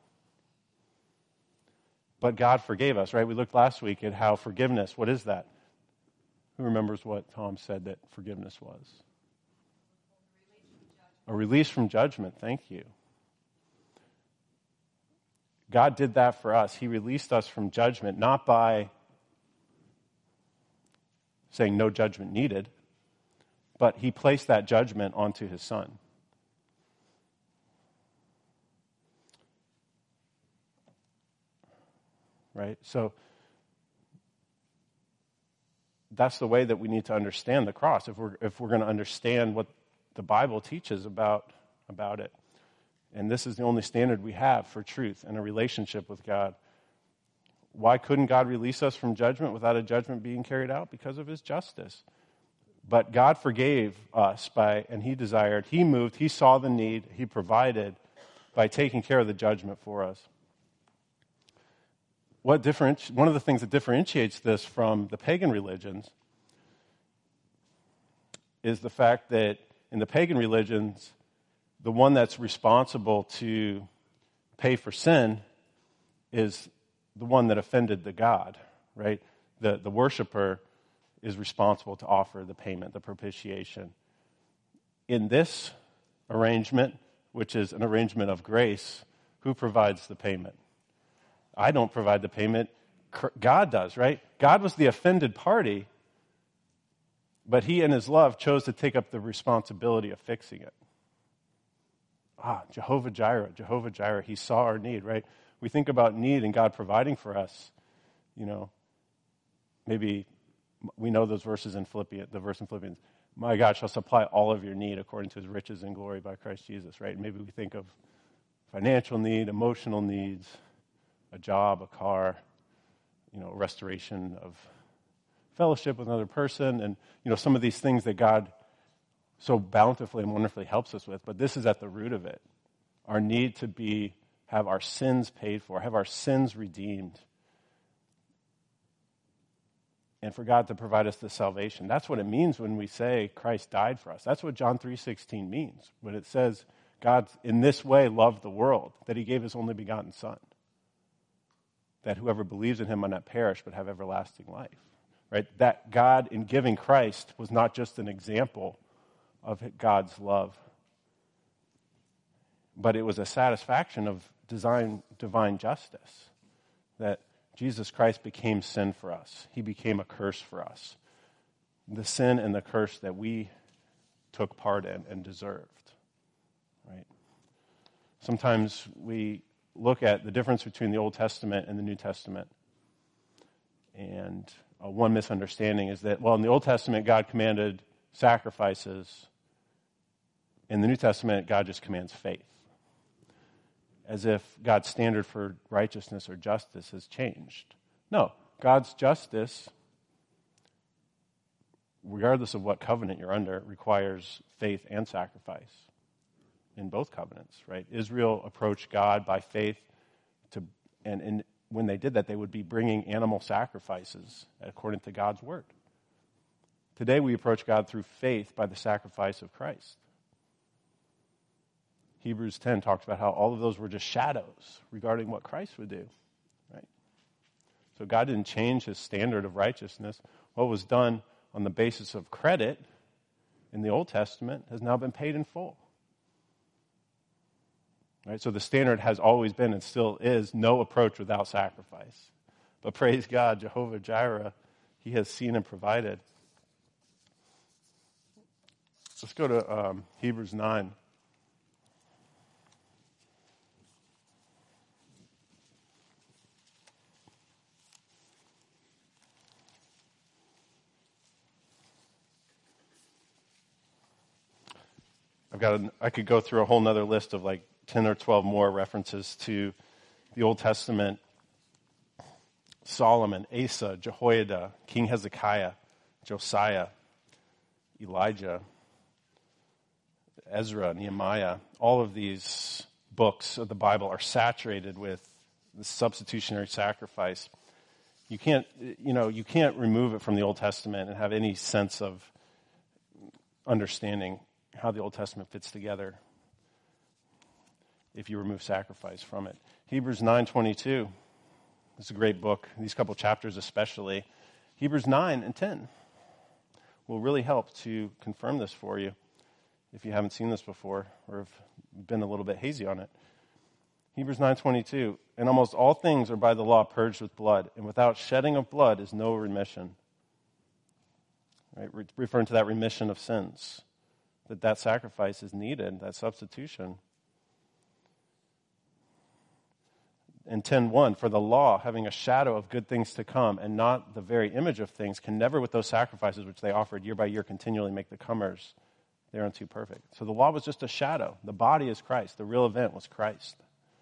But God forgave us, right? We looked last week at how forgiveness, what is that? Who remembers what Tom said that forgiveness was? A release from judgment. Thank you. God did that for us. He released us from judgment, not by saying no judgment needed, but he placed that judgment onto his son. Right? So that's the way that we need to understand the cross if we're going to understand what the Bible teaches about it. And this is the only standard we have for truth and a relationship with God. Why couldn't God release us from judgment without a judgment being carried out? Because of his justice. But God forgave us and he moved, he saw the need, he provided by taking care of the judgment for us. One of the things that differentiates this from the pagan religions is the fact that in the pagan religions, the one that's responsible to pay for sin is the one that offended the God, right? The worshiper is responsible to offer the payment, the propitiation. In this arrangement, which is an arrangement of grace, who provides the payment? I don't provide the payment. God does, right? God was the offended party, but he in his love chose to take up the responsibility of fixing it. Jehovah Jireh, he saw our need, right? We think about need and God providing for us. Maybe we know those verses in Philippians, the verse in Philippians, my God shall supply all of your need according to his riches and glory by Christ Jesus, right? Maybe we think of financial need, emotional needs, a job, a car, restoration of fellowship with another person, and some of these things that God so bountifully and wonderfully helps us with. But this is at the root of it. Our need to have our sins paid for, have our sins redeemed, and for God to provide us the salvation. That's what it means when we say Christ died for us. That's what John 3:16 means when it says God in this way loved the world, that he gave his only begotten Son, that whoever believes in him might not perish but have everlasting life. Right? That God, in giving Christ, was not just an example of God's love, but it was a satisfaction of divine justice, that Jesus Christ became sin for us. He became a curse for us. The sin and the curse that we took part in and deserved. Right? Sometimes we look at the difference between the Old Testament and the New Testament. And one misunderstanding is that, well, in the Old Testament, God commanded sacrifices. In the New Testament, God just commands faith. As if God's standard for righteousness or justice has changed. No, God's justice, regardless of what covenant you're under, requires faith and sacrifice in both covenants, right? Israel approached God by faith, and when they did that, they would be bringing animal sacrifices according to God's word. Today, we approach God through faith by the sacrifice of Christ. Hebrews 10 talks about how all of those were just shadows regarding what Christ would do, right? So God didn't change his standard of righteousness. What was done on the basis of credit in the Old Testament has now been paid in full. Right? So the standard has always been and still is no approach without sacrifice. But praise God, Jehovah Jireh, he has seen and provided. Let's go to Hebrews 9. I could go through a whole nother list of like 10 or 12 more references to the Old Testament. Solomon, Asa, Jehoiada, King Hezekiah, Josiah, Elijah, Ezra, Nehemiah. All of these books of the Bible are saturated with the substitutionary sacrifice. You can't remove it from the Old Testament and have any sense of understanding how the Old Testament fits together if you remove sacrifice from it. Hebrews 9:22. It's a great book. These couple chapters especially. Hebrews 9 and 10 will really help to confirm this for you if you haven't seen this before or have been a little bit hazy on it. Hebrews 9:22. And almost all things are by the law purged with blood, and without shedding of blood is no remission. Right? Referring to that remission of sins. That sacrifice is needed, that substitution. And 10:1, for the law, having a shadow of good things to come and not the very image of things, can never with those sacrifices which they offered year by year continually make the comers thereunto perfect. So the law was just a shadow. The body is Christ. The real event was Christ.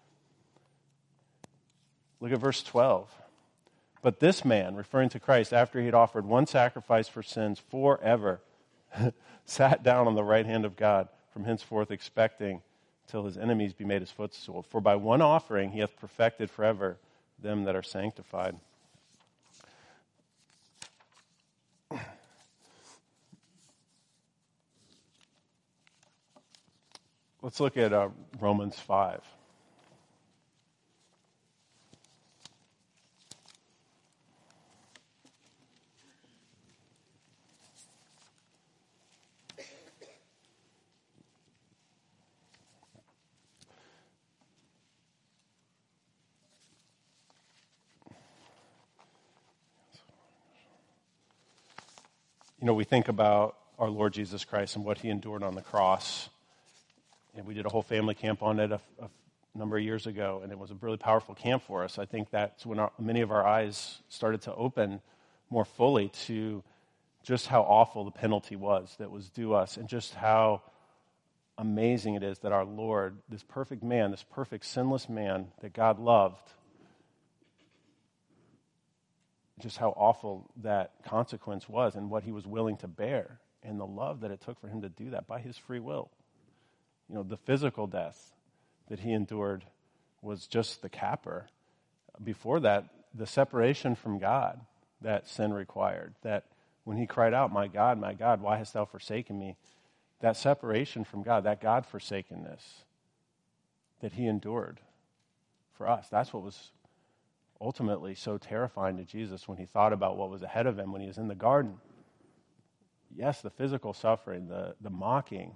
Look at verse 12. But this man, referring to Christ, after he had offered one sacrifice for sins forever, sat down on the right hand of God, from henceforth expecting till his enemies be made his footstool. For by one offering he hath perfected forever them that are sanctified. Let's look at Romans 5. We think about our Lord Jesus Christ and what he endured on the cross. And we did a whole family camp on it a number of years ago, and it was a really powerful camp for us. I think that's when many of our eyes started to open more fully to just how awful the penalty was that was due us, and just how amazing it is that our Lord, this perfect man, this perfect sinless man that God loved, just how awful that consequence was and what he was willing to bear and the love that it took for him to do that by his free will. The physical death that he endured was just the capper. Before that, the separation from God that sin required, that when he cried out, my God, why hast thou forsaken me? That separation from God, that God-forsakenness that he endured for us, that's what was ultimately so terrifying to Jesus when he thought about what was ahead of him when he was in the garden. Yes, the physical suffering, the mocking,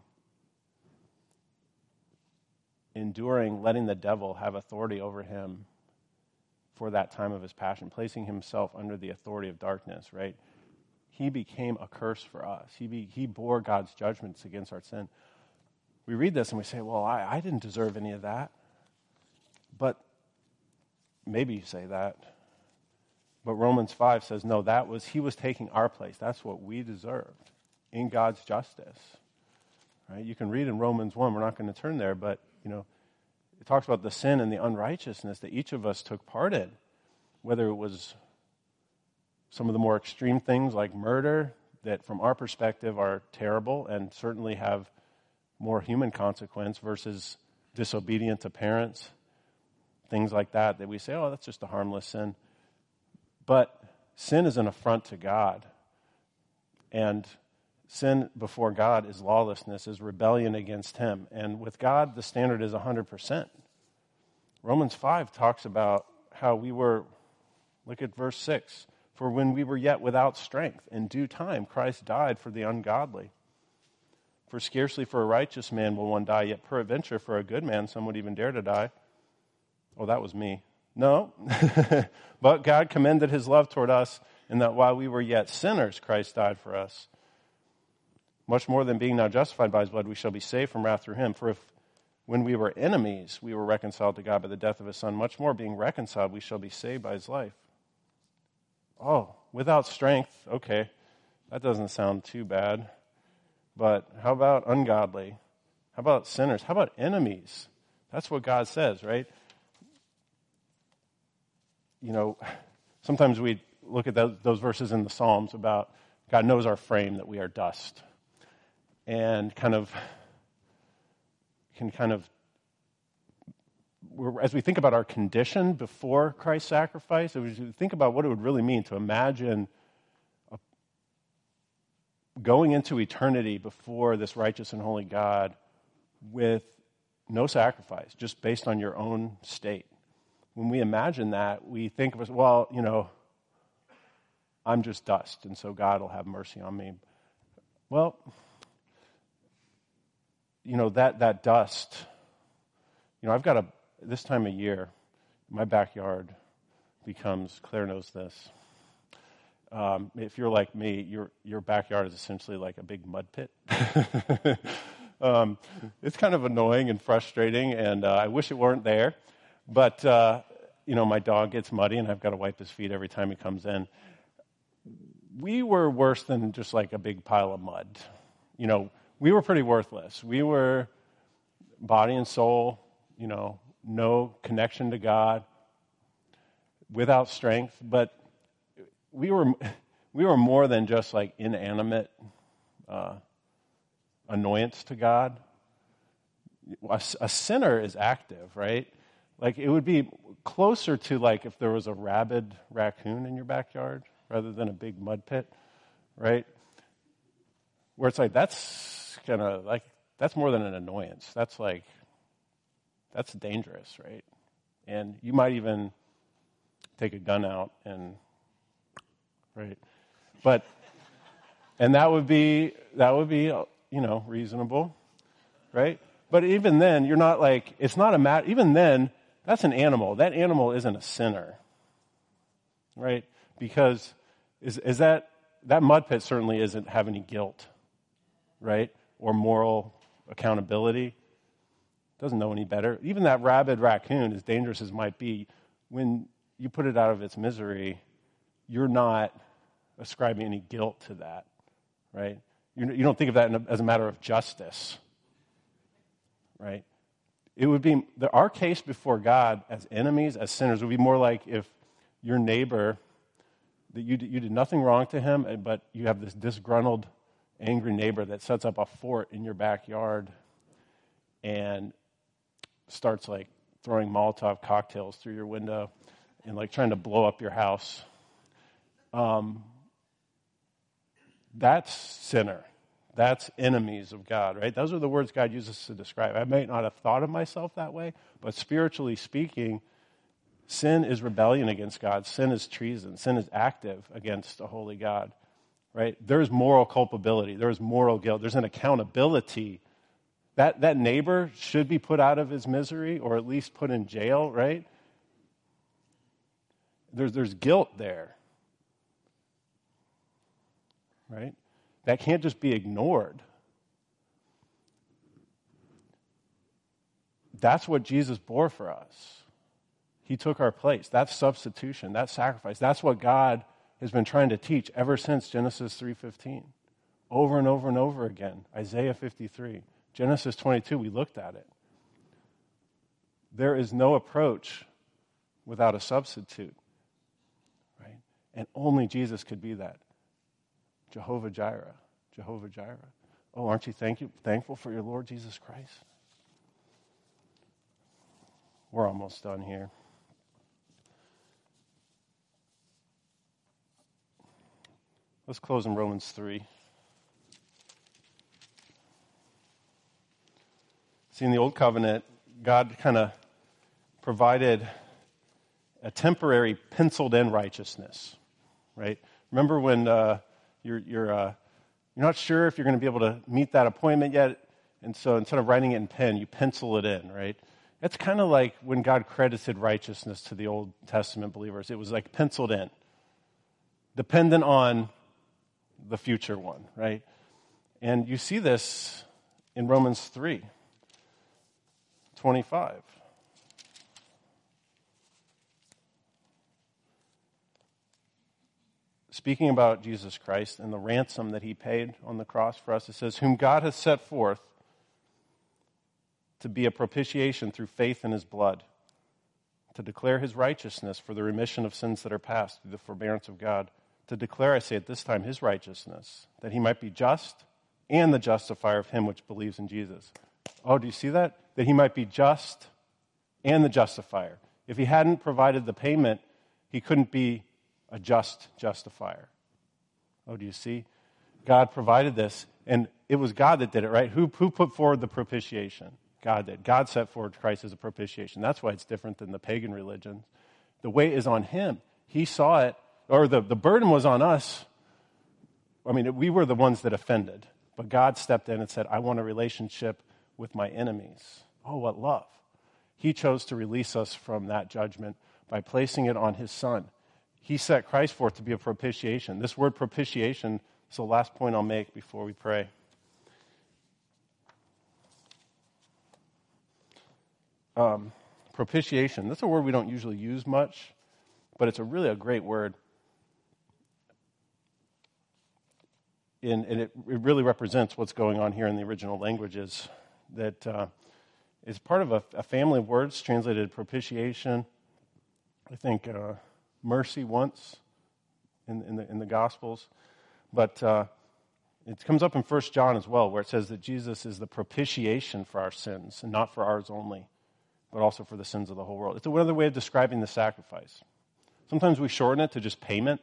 enduring, letting the devil have authority over him for that time of his passion, placing himself under the authority of darkness, right? He became a curse for us. He bore God's judgments against our sin. We read this and we say, well, I didn't deserve any of that. But maybe you say that. But Romans 5 says, no, he was taking our place. That's what we deserved in God's justice. Right? You can read in Romans 1, we're not going to turn there, but it talks about the sin and the unrighteousness that each of us took part in, whether it was some of the more extreme things like murder that from our perspective are terrible and certainly have more human consequence versus disobedient to parents, things like that we say, oh, that's just a harmless sin. But sin is an affront to God. And sin before God is lawlessness, is rebellion against him. And with God, the standard is 100%. Romans 5 talks about how we were, look at verse 6, for when we were yet without strength, in due time Christ died for the ungodly. For scarcely for a righteous man will one die, yet peradventure for a good man some would even dare to die. Oh, that was me. No. But God commended his love toward us in that while we were yet sinners, Christ died for us. Much more than being now justified by his blood, we shall be saved from wrath through him. For if when we were enemies, we were reconciled to God by the death of his Son, much more being reconciled, we shall be saved by his life. Oh, without strength, okay, that doesn't sound too bad. But how about ungodly? How about sinners? How about enemies? That's what God says, right? Sometimes we look at those verses in the Psalms about God knows our frame, that we are dust. And as we think about our condition before Christ's sacrifice, as we think about what it would really mean to imagine going into eternity before this righteous and holy God with no sacrifice, just based on your own state. When we imagine that, we think of us, well, I'm just dust, and so God will have mercy on me. Well, that dust, I've got this time of year, my backyard becomes, Claire knows this. If you're like me, your backyard is essentially like a big mud pit. It's kind of annoying and frustrating, and I wish it weren't there. But, my dog gets muddy, and I've got to wipe his feet every time he comes in. We were worse than just like a big pile of mud. We were pretty worthless. We were body and soul, no connection to God, without strength. But we were more than just like inanimate annoyance to God. A sinner is active, right? Like it would be closer to like if there was a rabid raccoon in your backyard rather than a big mud pit, right? Where it's like that's more than an annoyance. That's dangerous, right? And you might even take a gun out and right, and that would be reasonable, right? But even then, you're not like it's not a matter. Even then, that's an animal. That animal isn't a sinner, right? Because is that mud pit certainly isn't have any guilt, right? Or moral accountability. Doesn't know any better. Even that rabid raccoon, as dangerous as it might be, when you put it out of its misery, you're not ascribing any guilt to that, right? You don't think of that as a matter of justice, right? It would be, our case before God as enemies, as sinners, would be more like if your neighbor, that you did nothing wrong to him, but you have this disgruntled, angry neighbor that sets up a fort in your backyard and starts like throwing Molotov cocktails through your window and like trying to blow up your house. That's sinner. That's enemies of God, right? Those are the words God uses to describe. I may not have thought of myself that way, but spiritually speaking, sin is rebellion against God. Sin is treason. Sin is active against a holy God, right? There's moral culpability. There's moral guilt. There's an accountability. That neighbor should be put out of his misery or at least put in jail, right? There's guilt there, right? That can't just be ignored. That's what Jesus bore for us. He took our place. That's substitution. That's sacrifice. That's what God has been trying to teach ever since Genesis 3:15. Over and over and over again. Isaiah 53. Genesis 22, we looked at it. There is no approach without a substitute. Right? And only Jesus could be that. Jehovah Jireh. Jehovah Jireh. Oh, aren't you thankful for your Lord Jesus Christ? We're almost done here. Let's close in Romans 3. See, in the Old Covenant, God kind of provided a temporary penciled-in righteousness, right? Remember when you're not sure if you're going to be able to meet that appointment yet, and so instead of writing it in pen, you pencil it in, right? It's kind of like when God credited righteousness to the Old Testament believers. It was like penciled in, dependent on the future one, right? And you see this in Romans 3:25. Speaking about Jesus Christ and the ransom that he paid on the cross for us, it says, whom God has set forth to be a propitiation through faith in his blood, to declare his righteousness for the remission of sins that are past through the forbearance of God, to declare, I say at this time, his righteousness, that he might be just and the justifier of him which believes in Jesus. Oh, do you see that? That he might be just and the justifier. If he hadn't provided the payment, he couldn't be a just justifier. Oh, do you see? God provided this, and it was God that did it, right? Who put forward the propitiation? God did. God set forward Christ as a propitiation. That's why it's different than the pagan religions. The weight is on him. He saw it, or the burden was on us. I mean, we were the ones that offended, but God stepped in and said, I want a relationship with my enemies. Oh, what love. He chose to release us from that judgment by placing it on his son. He set Christ forth to be a propitiation. This word propitiation is the last point I'll make before we pray. Propitiation, that's a word we don't usually use much, but it's really a great word. And it really represents what's going on here in the original languages. That is part of a family of words translated propitiation. I think mercy once in the Gospels. But it comes up in 1 John as well, where it says that Jesus is the propitiation for our sins, and not for ours only, but also for the sins of the whole world. It's another way of describing the sacrifice. Sometimes we shorten it to just payment,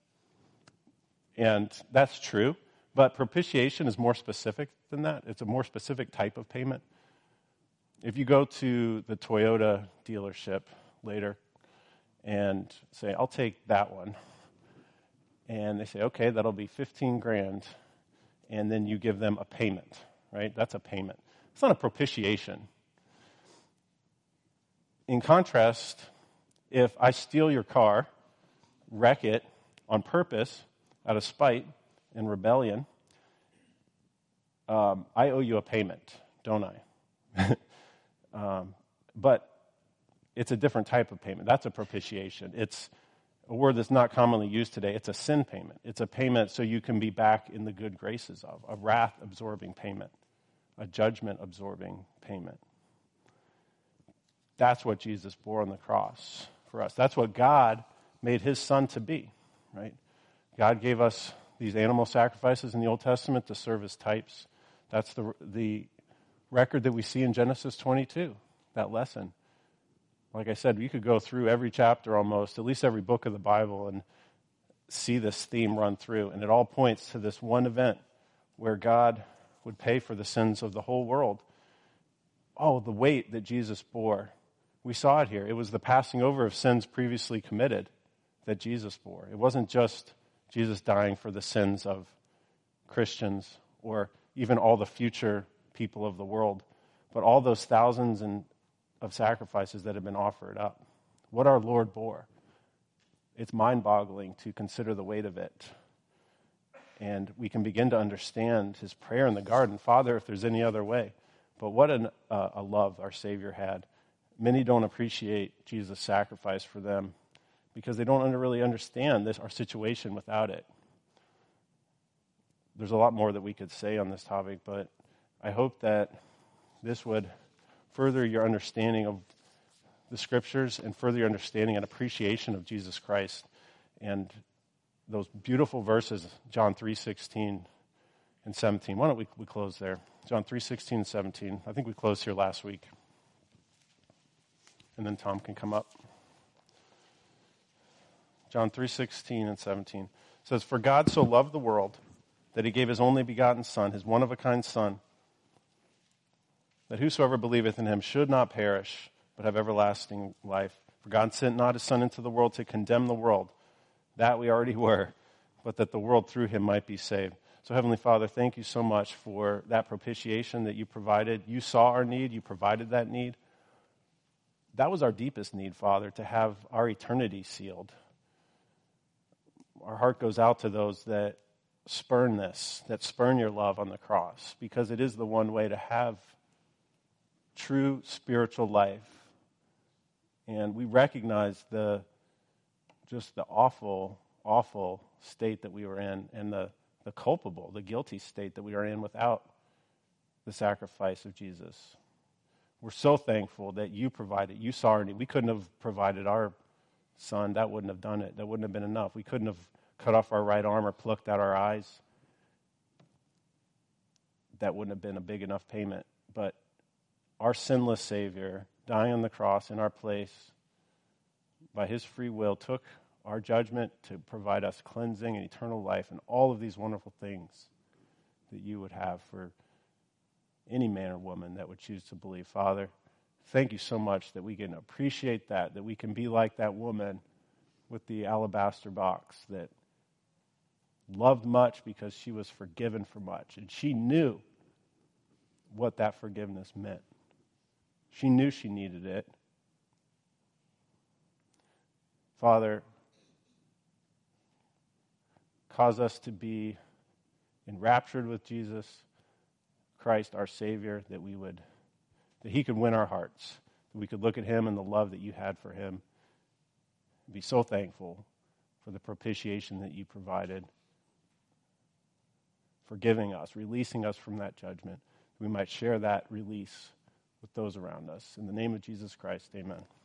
and that's true. But propitiation is more specific than that. It's a more specific type of payment. If you go to the Toyota dealership later and say, I'll take that one, and they say, okay, that'll be $15,000, and then you give them a payment, right? That's a payment. It's not a propitiation. In contrast, if I steal your car, wreck it on purpose, out of spite and rebellion, I owe you a payment, don't I? But it's a different type of payment. That's a propitiation. It's a word that's not commonly used today. It's a sin payment. It's a payment so you can be back in the good graces of a wrath-absorbing payment, a judgment-absorbing payment. That's what Jesus bore on the cross for us. That's what God made his son to be, right? God gave us these animal sacrifices in the Old Testament to serve as types. That's the record that we see in Genesis 22, that lesson. Like I said, you could go through every chapter almost, at least every book of the Bible, and see this theme run through. And it all points to this one event where God would pay for the sins of the whole world. Oh, the weight that Jesus bore. We saw it here. It was the passing over of sins previously committed that Jesus bore. It wasn't just Jesus dying for the sins of Christians or even all the future people of the world, but all those thousands of sacrifices that have been offered up. What our Lord bore. It's mind-boggling to consider the weight of it. And we can begin to understand his prayer in the garden, Father, if there's any other way. But what a love our Savior had. Many don't appreciate Jesus' sacrifice for them because they don't really understand our situation without it. There's a lot more that we could say on this topic, but I hope that this would further your understanding of the Scriptures and further your understanding and appreciation of Jesus Christ. And those beautiful verses, John 3:16 and 17. Why don't we close there? John 3:16 and 17. I think we closed here last week. And then Tom can come up. John 3:16 and 17 says, "For God so loved the world that he gave his only begotten Son, his one-of-a-kind Son, that whosoever believeth in him should not perish, but have everlasting life. For God sent not his Son into the world to condemn the world, that we already were, but that the world through him might be saved." So Heavenly Father, thank you so much for that propitiation that you provided. You saw our need, you provided that need. That was our deepest need, Father, to have our eternity sealed. Our heart goes out to those that spurn this, that spurn your love on the cross, because it is the one way to have true spiritual life. And we recognize the awful, awful state that we were in, and the culpable, the guilty state that we are in without the sacrifice of Jesus. We're so thankful that you provided. You saw our need. We couldn't have provided our Son. That wouldn't have done it. That wouldn't have been enough. We couldn't have cut off our right arm or plucked out our eyes. That wouldn't have been a big enough payment. But our sinless Savior, dying on the cross in our place, by his free will, took our judgment to provide us cleansing and eternal life and all of these wonderful things that you would have for any man or woman that would choose to believe. Father, thank you so much that we can appreciate that we can be like that woman with the alabaster box that loved much because she was forgiven for much. And she knew what that forgiveness meant. She knew she needed it. Father, cause us to be enraptured with Jesus Christ, our Savior, that he could win our hearts, that we could look at him and the love that you had for him, and be so thankful for the propitiation that you provided, forgiving us, releasing us from that judgment. We might share that release with those around us. In the name of Jesus Christ, amen.